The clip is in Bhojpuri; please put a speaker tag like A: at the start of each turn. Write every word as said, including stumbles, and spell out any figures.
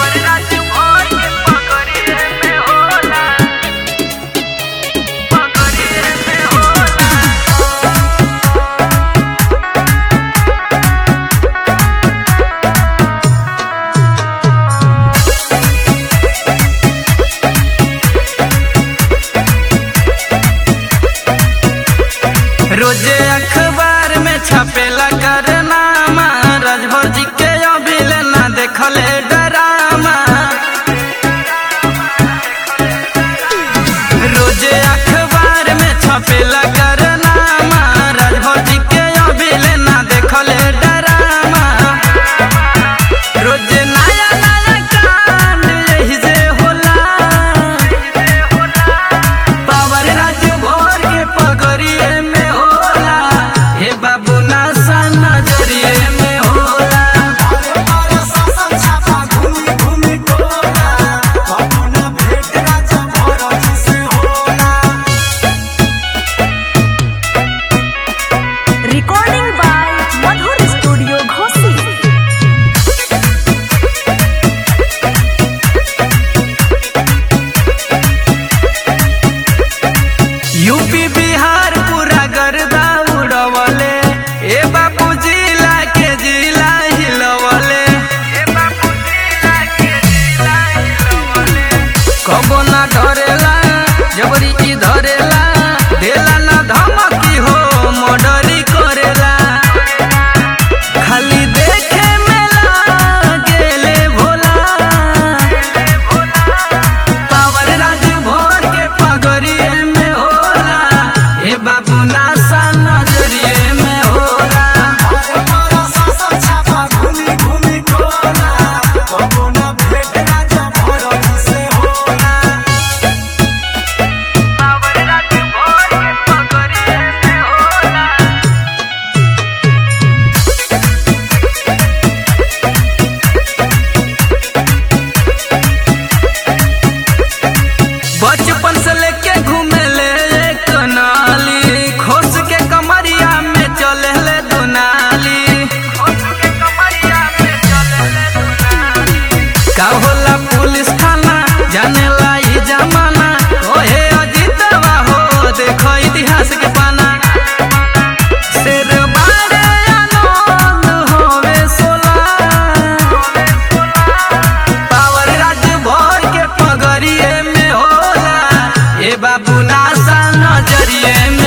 A: रोजे अखबार में छपेला करनामा, राजभर जी के अभिल ना देखले डरामा। रोजे अखबार में छपेला करनामा, राजभर जी के अभिल ना देखले डरामा। रोजे नया नया कांड यही से होला, पावर राजभर के पगड़िए में बाबू नासा नजरिए में होला।
B: Recording by Madhur studio Ghosi.
A: UP Bihar पूरा गर्दा उड़वले, ए बापू जिला के जिला हिलवले। कबो ना डरेला जबरी की धरेला, देला ना धमकी हो मर्डरी करेला। खाली देखे में लागेले भोला, पावर राजभर के पगड़िए में होला। ए बाबू नासा नजरिए में होला। बचपन से लेके घूमे ले एक नाली, खोस के कमरिया में चले ले दुनाली। का होला पुलिस थाना जानेला ई जमाना, ओहे अजीतवा हो देखो इतिहास के पाना। शेर बारे आनंद होवे सोला, पावर राजभर के पगड़िए में होला। ए बाबू नासा नजरिए